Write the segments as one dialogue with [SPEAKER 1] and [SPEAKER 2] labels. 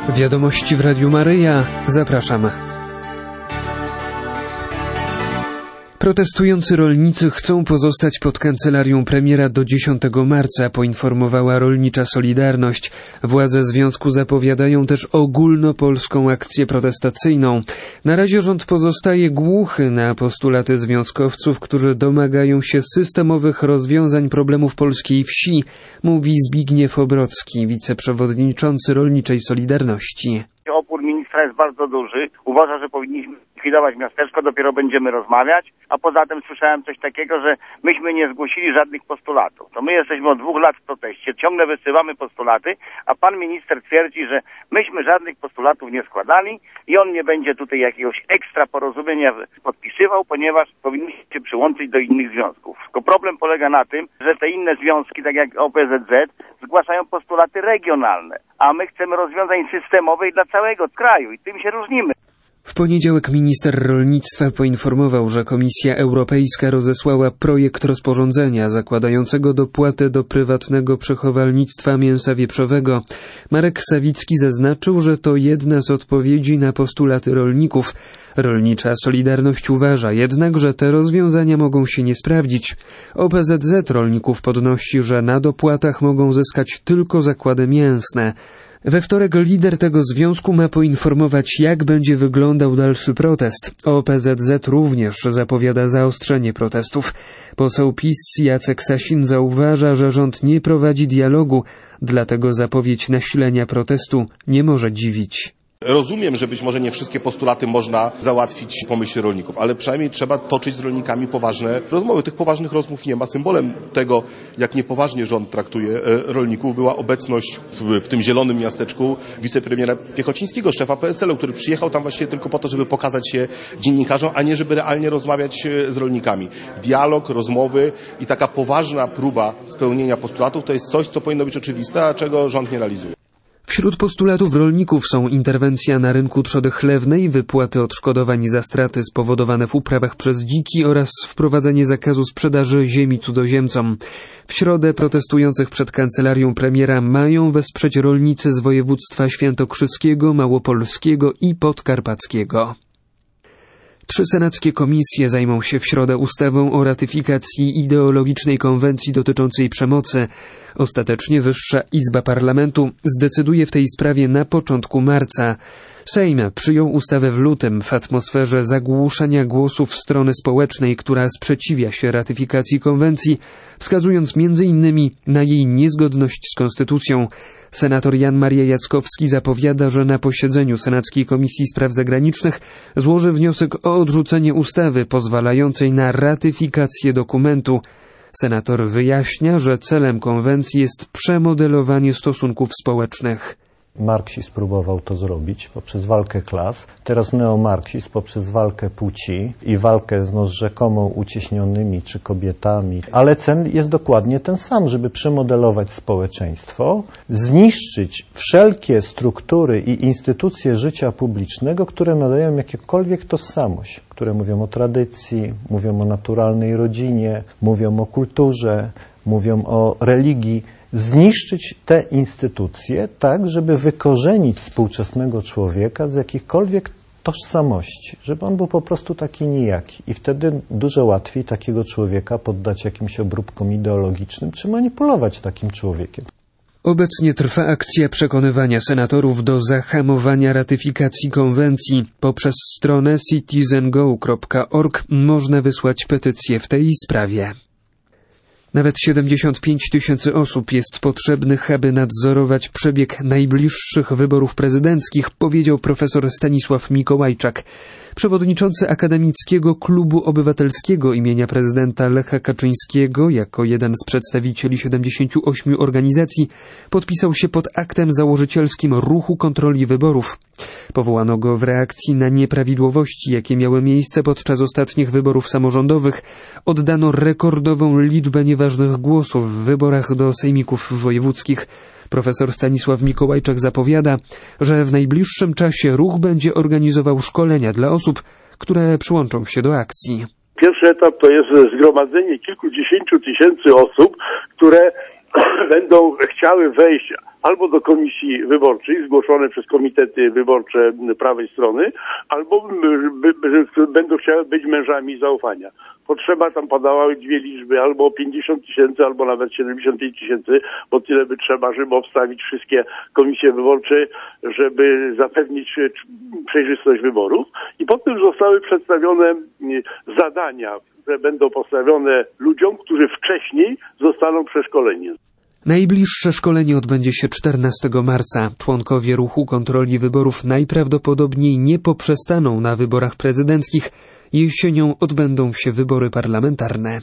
[SPEAKER 1] Wiadomości w Radiu Maryja. Zapraszam. Protestujący rolnicy chcą pozostać pod kancelarią premiera do 10 marca, poinformowała Rolnicza Solidarność. Władze związku zapowiadają też ogólnopolską akcję protestacyjną. Na razie rząd pozostaje głuchy na postulaty związkowców, którzy domagają się systemowych rozwiązań problemów polskiej wsi, mówi Zbigniew Obrocki, wiceprzewodniczący Rolniczej Solidarności.
[SPEAKER 2] Opór ministra jest bardzo duży. Uważa, że powinniśmy likwidować miasteczko, dopiero będziemy rozmawiać. A poza tym słyszałem coś takiego, że myśmy nie zgłosili żadnych postulatów. To my jesteśmy od 2 lat w proteście, ciągle wysyłamy postulaty, a pan minister twierdzi, że myśmy żadnych postulatów nie składali i on nie będzie tutaj jakiegoś ekstra porozumienia podpisywał, ponieważ powinniśmy się przyłączyć do innych związków. Tylko problem polega na tym, że te inne związki, tak jak OPZZ, zgłaszają postulaty regionalne, a my chcemy rozwiązań systemowych dla całego kraju i tym się różnimy.
[SPEAKER 1] W poniedziałek minister rolnictwa poinformował, że Komisja Europejska rozesłała projekt rozporządzenia zakładającego dopłatę do prywatnego przechowalnictwa mięsa wieprzowego. Marek Sawicki zaznaczył, że to jedna z odpowiedzi na postulaty rolników. Rolnicza Solidarność uważa jednak, że te rozwiązania mogą się nie sprawdzić. OPZZ rolników podnosi, że na dopłatach mogą zyskać tylko zakłady mięsne. We wtorek lider tego związku ma poinformować, jak będzie wyglądał dalszy protest. OPZZ również zapowiada zaostrzenie protestów. Poseł PiS Jacek Sasin zauważa, że rząd nie prowadzi dialogu, dlatego zapowiedź nasilenia protestu nie może dziwić.
[SPEAKER 3] Rozumiem, że być może nie wszystkie postulaty można załatwić w pomyśle rolników, ale przynajmniej trzeba toczyć z rolnikami poważne rozmowy. Tych poważnych rozmów nie ma. Symbolem tego, jak niepoważnie rząd traktuje rolników, była obecność w tym zielonym miasteczku wicepremiera Piechocińskiego, szefa PSL-u, który przyjechał tam właściwie tylko po to, żeby pokazać się dziennikarzom, a nie żeby realnie rozmawiać z rolnikami. Dialog, rozmowy i taka poważna próba spełnienia postulatów to jest coś, co powinno być oczywiste, a czego rząd nie realizuje.
[SPEAKER 1] Wśród postulatów rolników są interwencja na rynku trzody chlewnej, wypłaty odszkodowań za straty spowodowane w uprawach przez dziki oraz wprowadzenie zakazu sprzedaży ziemi cudzoziemcom. W środę protestujących przed kancelarią premiera mają wesprzeć rolnicy z województwa świętokrzyskiego, małopolskiego i podkarpackiego. 3 senackie komisje zajmą się w środę ustawą o ratyfikacji ideologicznej konwencji dotyczącej przemocy. Ostatecznie Wyższa Izba Parlamentu zdecyduje w tej sprawie na początku marca. Sejm przyjął ustawę w lutym w atmosferze zagłuszania głosów strony społecznej, która sprzeciwia się ratyfikacji konwencji, wskazując m.in. na jej niezgodność z konstytucją. Senator Jan Maria Jackowski zapowiada, że na posiedzeniu Senackiej Komisji Spraw Zagranicznych złoży wniosek o odrzucenie ustawy pozwalającej na ratyfikację dokumentu. Senator wyjaśnia, że celem konwencji jest przemodelowanie stosunków społecznych.
[SPEAKER 4] Marksizm próbował to zrobić poprzez walkę klas, teraz neomarksizm poprzez walkę płci i walkę z rzekomo ucieśnionymi czy kobietami. Ale cel jest dokładnie ten sam, żeby przemodelować społeczeństwo, zniszczyć wszelkie struktury i instytucje życia publicznego, które nadają jakąkolwiek tożsamość, które mówią o tradycji, mówią o naturalnej rodzinie, mówią o kulturze, mówią o religii. Zniszczyć te instytucje tak, żeby wykorzenić współczesnego człowieka z jakichkolwiek tożsamości, żeby on był po prostu taki nijaki. I wtedy dużo łatwiej takiego człowieka poddać jakimś obróbkom ideologicznym, czy manipulować takim człowiekiem.
[SPEAKER 1] Obecnie trwa akcja przekonywania senatorów do zahamowania ratyfikacji konwencji. Poprzez stronę citizengo.org można wysłać petycję w tej sprawie. Nawet 75 000 osób jest potrzebnych, aby nadzorować przebieg najbliższych wyborów prezydenckich, powiedział profesor Stanisław Mikołajczak. Przewodniczący Akademickiego Klubu Obywatelskiego imienia prezydenta Lecha Kaczyńskiego, jako jeden z przedstawicieli 78 organizacji, podpisał się pod aktem założycielskim Ruchu Kontroli Wyborów. Powołano go w reakcji na nieprawidłowości, jakie miały miejsce podczas ostatnich wyborów samorządowych. Oddano rekordową liczbę nieważnych głosów w wyborach do sejmików wojewódzkich. Profesor Stanisław Mikołajczak zapowiada, że w najbliższym czasie ruch będzie organizował szkolenia dla osób, które przyłączą się do akcji.
[SPEAKER 5] Pierwszy etap to jest zgromadzenie kilkudziesięciu tysięcy osób, które będą chciały wejść albo do komisji wyborczej, zgłoszone przez komitety wyborcze prawej strony, albo będą chciały być mężami zaufania. Potrzeba tam padały dwie liczby, albo 50 000, albo nawet 75 000, bo tyle by trzeba, żeby obstawić wszystkie komisje wyborcze, żeby zapewnić przejrzystość wyborów. I potem zostały przedstawione zadania, które będą postawione ludziom, którzy wcześniej zostaną przeszkoleni.
[SPEAKER 1] Najbliższe szkolenie odbędzie się 14 marca. Członkowie ruchu kontroli wyborów najprawdopodobniej nie poprzestaną na wyborach prezydenckich. Jesienią odbędą się wybory parlamentarne.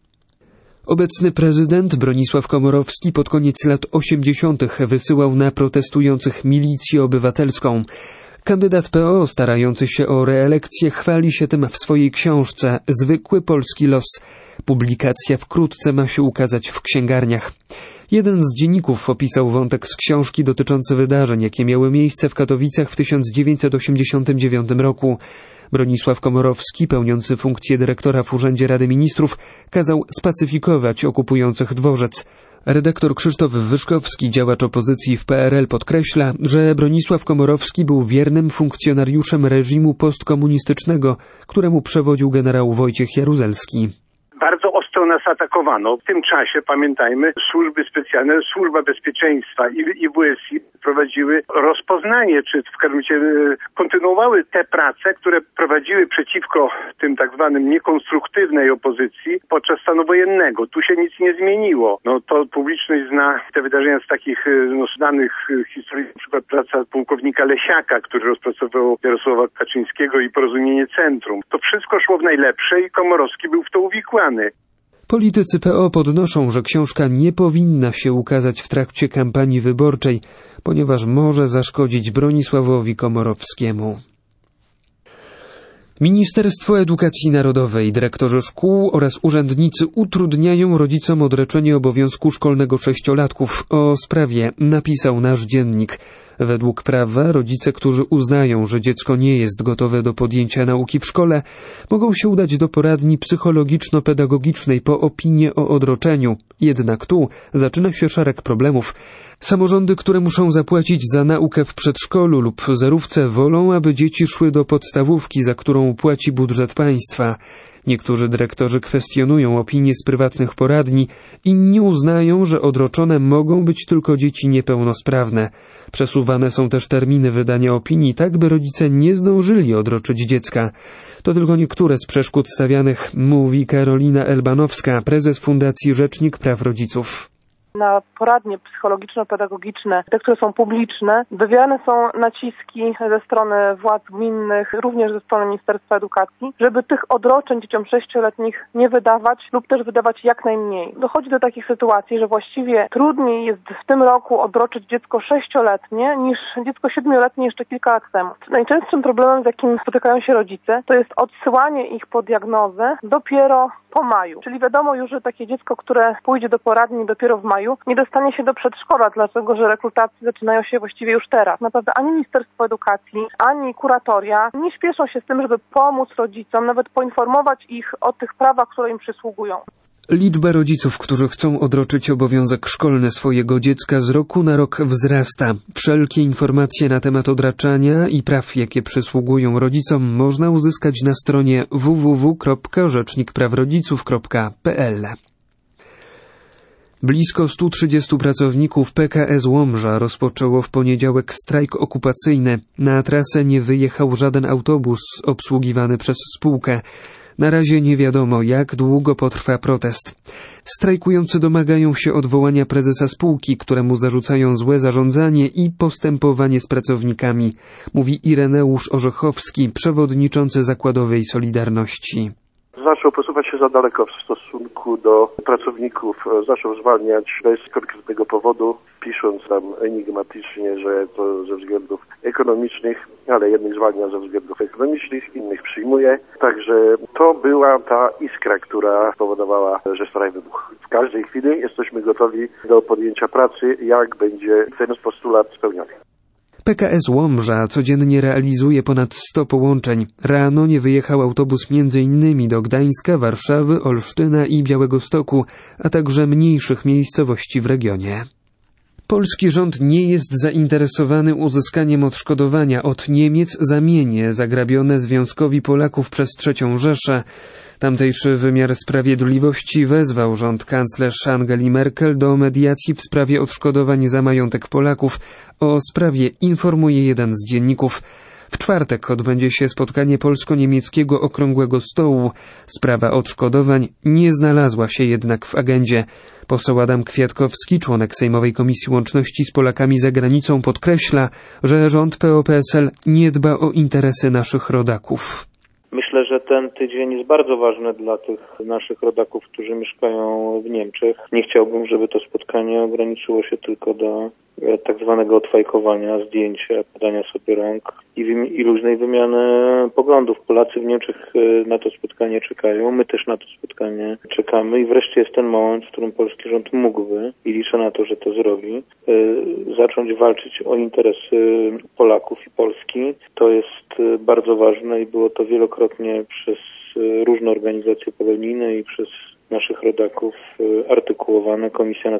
[SPEAKER 1] Obecny prezydent Bronisław Komorowski pod koniec lat 80. wysyłał na protestujących milicję obywatelską. Kandydat PO starający się o reelekcję chwali się tym w swojej książce Zwykły polski los. Publikacja wkrótce ma się ukazać w księgarniach. Jeden z dzienników opisał wątek z książki dotyczący wydarzeń, jakie miały miejsce w Katowicach w 1989 roku. Bronisław Komorowski, pełniący funkcję dyrektora w Urzędzie Rady Ministrów, kazał spacyfikować okupujących dworzec. Redaktor Krzysztof Wyszkowski, działacz opozycji w PRL, podkreśla, że Bronisław Komorowski był wiernym funkcjonariuszem reżimu postkomunistycznego, któremu przewodził generał Wojciech Jaruzelski.
[SPEAKER 6] Bardzo ostro nas atakowano. W tym czasie, pamiętajmy, służby specjalne, Służba Bezpieczeństwa i WSI prowadziły rozpoznanie, czy w każdym razie kontynuowały te prace, które prowadziły przeciwko tym tak zwanym niekonstruktywnej opozycji podczas stanu wojennego. Tu się nic nie zmieniło. To publiczność zna te wydarzenia z takich znanych historii, na przykład praca pułkownika Lesiaka, który rozpracował Jarosława Kaczyńskiego i Porozumienie Centrum. To wszystko szło w najlepsze i Komorowski był w to uwikłany.
[SPEAKER 1] Politycy PO podnoszą, że książka nie powinna się ukazać w trakcie kampanii wyborczej, ponieważ może zaszkodzić Bronisławowi Komorowskiemu. Ministerstwo Edukacji Narodowej, dyrektorzy szkół oraz urzędnicy utrudniają rodzicom odreczenie obowiązku szkolnego sześciolatków. O sprawie napisał nasz dziennik. Według prawa rodzice, którzy uznają, że dziecko nie jest gotowe do podjęcia nauki w szkole, mogą się udać do poradni psychologiczno-pedagogicznej po opinię o odroczeniu. Jednak tu zaczyna się szereg problemów. Samorządy, które muszą zapłacić za naukę w przedszkolu lub zerówce, wolą, aby dzieci szły do podstawówki, za którą płaci budżet państwa. Niektórzy dyrektorzy kwestionują opinie z prywatnych poradni, inni uznają, że odroczone mogą być tylko dzieci niepełnosprawne. Przesuwane są też terminy wydania opinii, tak by rodzice nie zdążyli odroczyć dziecka. To tylko niektóre z przeszkód stawianych, mówi Karolina Elbanowska, prezes Fundacji Rzecznik Praw Rodziców.
[SPEAKER 7] Na poradnie psychologiczno-pedagogiczne, te, które są publiczne, wywiane są naciski ze strony władz gminnych, również ze strony Ministerstwa Edukacji, żeby tych odroczeń dzieciom 6-letnich nie wydawać lub też wydawać jak najmniej. Dochodzi do takich sytuacji, że właściwie trudniej jest w tym roku odroczyć dziecko 6-letnie niż dziecko 7-letnie jeszcze kilka lat temu. Najczęstszym problemem, z jakim spotykają się rodzice, to jest odsyłanie ich po diagnozę dopiero po maju. Czyli wiadomo już, że takie dziecko, które pójdzie do poradni dopiero w maju, nie dostanie się do przedszkola, dlatego że rekrutacje zaczynają się właściwie już teraz. Naprawdę ani Ministerstwo Edukacji, ani kuratoria nie śpieszą się z tym, żeby pomóc rodzicom, nawet poinformować ich o tych prawach, które im przysługują.
[SPEAKER 1] Liczba rodziców, którzy chcą odroczyć obowiązek szkolny swojego dziecka z roku na rok wzrasta. Wszelkie informacje na temat odraczania i praw, jakie przysługują rodzicom, można uzyskać na stronie www.rzecznikprawrodziców.pl. Blisko 130 pracowników PKS Łomża rozpoczęło w poniedziałek strajk okupacyjny. Na trasę nie wyjechał żaden autobus obsługiwany przez spółkę. Na razie nie wiadomo, jak długo potrwa protest. Strajkujący domagają się odwołania prezesa spółki, któremu zarzucają złe zarządzanie i postępowanie z pracownikami, mówi Ireneusz Orzechowski, przewodniczący zakładowej Solidarności.
[SPEAKER 8] Zaczął posuwać się za daleko w stosunku do pracowników, zaczął zwalniać bez konkretnego powodu, pisząc tam enigmatycznie, że to ze względów ekonomicznych, ale jednych zwalnia ze względów ekonomicznych, innych przyjmuje. Także to była ta iskra, która spowodowała, że strajk wybuchł. W każdej chwili jesteśmy gotowi do podjęcia pracy, jak będzie ten postulat spełniony.
[SPEAKER 1] PKS Łomża codziennie realizuje ponad 100 połączeń. Rano nie wyjechał autobus m.in. do Gdańska, Warszawy, Olsztyna i Białegostoku, a także mniejszych miejscowości w regionie. Polski rząd nie jest zainteresowany uzyskaniem odszkodowania od Niemiec za mienie zagrabione Związkowi Polaków przez III Rzeszę. Tamtejszy wymiar sprawiedliwości wezwał rząd kanclerz Angeli Merkel do mediacji w sprawie odszkodowań za majątek Polaków. O sprawie informuje jeden z dzienników. W czwartek odbędzie się spotkanie polsko-niemieckiego okrągłego stołu. Sprawa odszkodowań nie znalazła się jednak w agendzie. Poseł Adam Kwiatkowski, członek Sejmowej Komisji Łączności z Polakami za granicą, podkreśla, że rząd PO-PSL nie dba o interesy naszych rodaków.
[SPEAKER 9] Myślę, że ten tydzień jest bardzo ważny dla tych naszych rodaków, którzy mieszkają w Niemczech. Nie chciałbym, żeby to spotkanie ograniczyło się tylko do tak zwanego odfajkowania, zdjęcia, podania sobie rąk i luźnej wymiany poglądów. Polacy w Niemczech na to spotkanie czekają, my też na to spotkanie czekamy i wreszcie jest ten moment, w którym polski rząd mógłby, i liczę na to, że to zrobi, zacząć walczyć o interesy Polaków i Polski. To jest bardzo ważne i było to wielokrotnie przez różne organizacje polonijne i przez naszych rodaków artykułowane.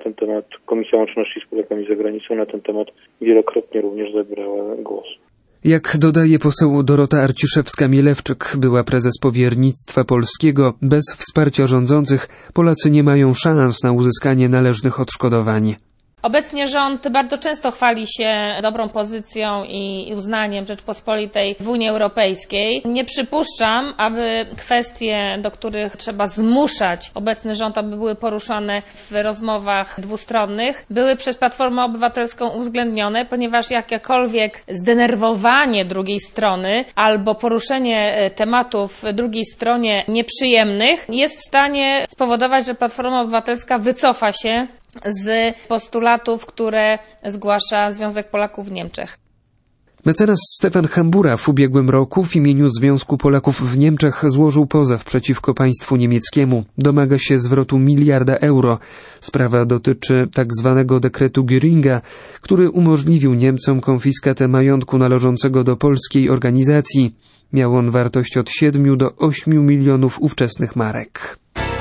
[SPEAKER 9] Komisja Łączności z Polakami za granicą na ten temat wielokrotnie również zabierała głos.
[SPEAKER 1] Jak dodaje poseł Dorota Arciszewska-Mielewczyk, była prezes powiernictwa polskiego, bez wsparcia rządzących Polacy nie mają szans na uzyskanie należnych odszkodowań.
[SPEAKER 10] Obecnie rząd bardzo często chwali się dobrą pozycją i uznaniem Rzeczpospolitej w Unii Europejskiej. Nie przypuszczam, aby kwestie, do których trzeba zmuszać obecny rząd, aby były poruszane w rozmowach dwustronnych, były przez Platformę Obywatelską uwzględnione, ponieważ jakiekolwiek zdenerwowanie drugiej strony albo poruszenie tematów drugiej stronie nieprzyjemnych jest w stanie spowodować, że Platforma Obywatelska wycofa się z postulatów, które zgłasza Związek Polaków w Niemczech.
[SPEAKER 1] Mecenas Stefan Hambura w ubiegłym roku w imieniu Związku Polaków w Niemczech złożył pozew przeciwko państwu niemieckiemu. Domaga się zwrotu 1 miliarda euro. Sprawa dotyczy tzw. dekretu Göringa, który umożliwił Niemcom konfiskatę majątku należącego do polskiej organizacji. Miał on wartość od 7 do 8 milionów ówczesnych marek.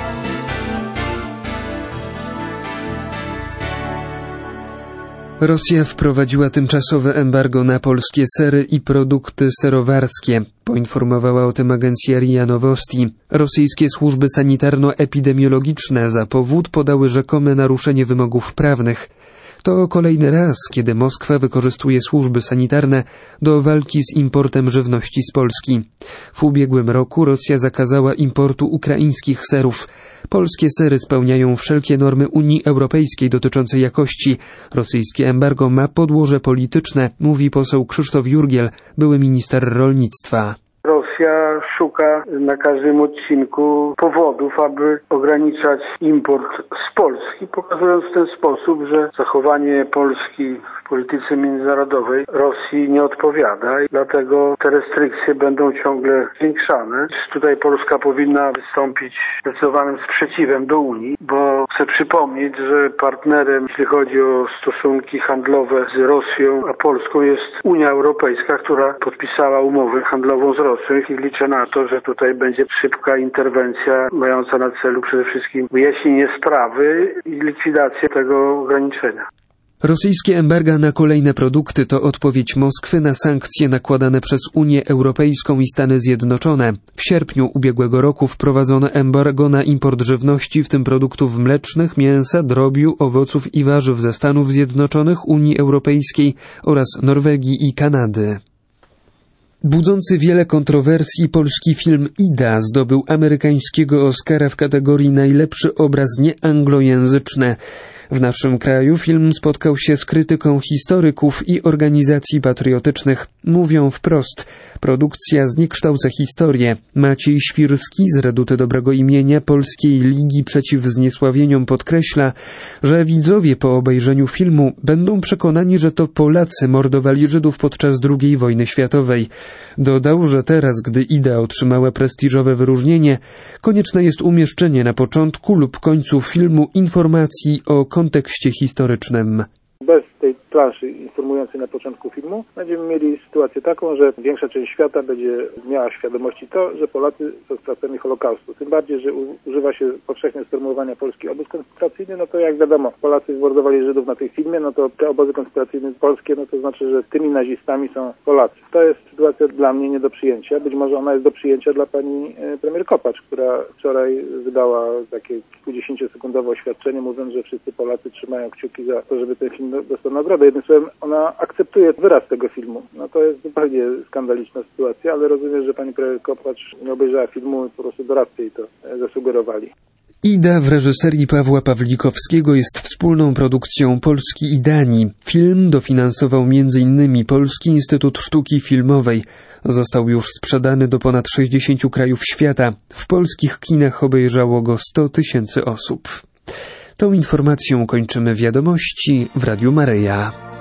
[SPEAKER 1] Rosja wprowadziła tymczasowe embargo na polskie sery i produkty serowarskie. Poinformowała o tym agencja RIA Nowosti. Rosyjskie służby sanitarno-epidemiologiczne za powód podały rzekome naruszenie wymogów prawnych. To kolejny raz, kiedy Moskwa wykorzystuje służby sanitarne do walki z importem żywności z Polski. W ubiegłym roku Rosja zakazała importu ukraińskich serów. Polskie sery spełniają wszelkie normy Unii Europejskiej dotyczące jakości. Rosyjskie embargo ma podłoże polityczne, mówi poseł Krzysztof Jurgiel, były minister rolnictwa.
[SPEAKER 6] Rosja szuka na każdym odcinku powodów, aby ograniczać import z Polski, pokazując w ten sposób, że zachowanie Polski w polityce międzynarodowej Rosji nie odpowiada i dlatego te restrykcje będą ciągle zwiększane. Tutaj Polska powinna wystąpić zdecydowanym sprzeciwem do Unii, bo chcę przypomnieć, że partnerem, jeśli chodzi o stosunki handlowe z Rosją a Polską, jest Unia Europejska, która podpisała umowę handlową z Rosją i liczę na to, że tutaj będzie szybka interwencja mająca na celu przede wszystkim wyjaśnienie sprawy i likwidację tego ograniczenia.
[SPEAKER 1] Rosyjskie embarga na kolejne produkty to odpowiedź Moskwy na sankcje nakładane przez Unię Europejską i Stany Zjednoczone. W sierpniu ubiegłego roku wprowadzono embargo na import żywności, w tym produktów mlecznych, mięsa, drobiu, owoców i warzyw ze Stanów Zjednoczonych, Unii Europejskiej oraz Norwegii i Kanady. Budzący wiele kontrowersji polski film Ida zdobył amerykańskiego Oscara w kategorii najlepszy obraz nieanglojęzyczny. W naszym kraju film spotkał się z krytyką historyków i organizacji patriotycznych. Mówią wprost, produkcja zniekształca historię. Maciej Świrski z Reduty Dobrego Imienia Polskiej Ligi Przeciw Zniesławieniom podkreśla, że widzowie po obejrzeniu filmu będą przekonani, że to Polacy mordowali Żydów podczas II wojny światowej. Dodał, że teraz, gdy Ida otrzymała prestiżowe wyróżnienie, konieczne jest umieszczenie na początku lub końcu filmu informacji o kontekście historycznym.
[SPEAKER 11] bez tej planszy informującej na początku filmu, będziemy mieli sytuację taką, że większa część świata będzie miała świadomości to, że Polacy są sprawcami Holokaustu. Tym bardziej, że używa się powszechnie sformułowania polski obóz koncentracyjny, no to jak wiadomo, Polacy mordowali Żydów na tej filmie, no to te obozy koncentracyjne polskie, no to znaczy, że tymi nazistami są Polacy. To jest sytuacja dla mnie nie do przyjęcia. Być może ona jest do przyjęcia dla pani premier Kopacz, która wczoraj wydała takie kilkudziesięciosekundowe oświadczenie, mówiąc, że wszyscy Polacy trzymają kciuki za to, żeby ten film dostał nagrodę. Jednym słowem, ona akceptuje wyraz tego filmu. No to jest zupełnie skandaliczna sytuacja, ale rozumiem, że pani premier Kopacz nie obejrzała filmu i po prostu doradcy jej to zasugerowali.
[SPEAKER 1] Ida w reżyserii Pawła Pawlikowskiego jest wspólną produkcją Polski i Danii. Film dofinansował m.in. Polski Instytut Sztuki Filmowej. Został już sprzedany do ponad 60 krajów świata. W polskich kinach obejrzało go 100 000 osób. Tą informacją kończymy wiadomości w Radiu Maryja.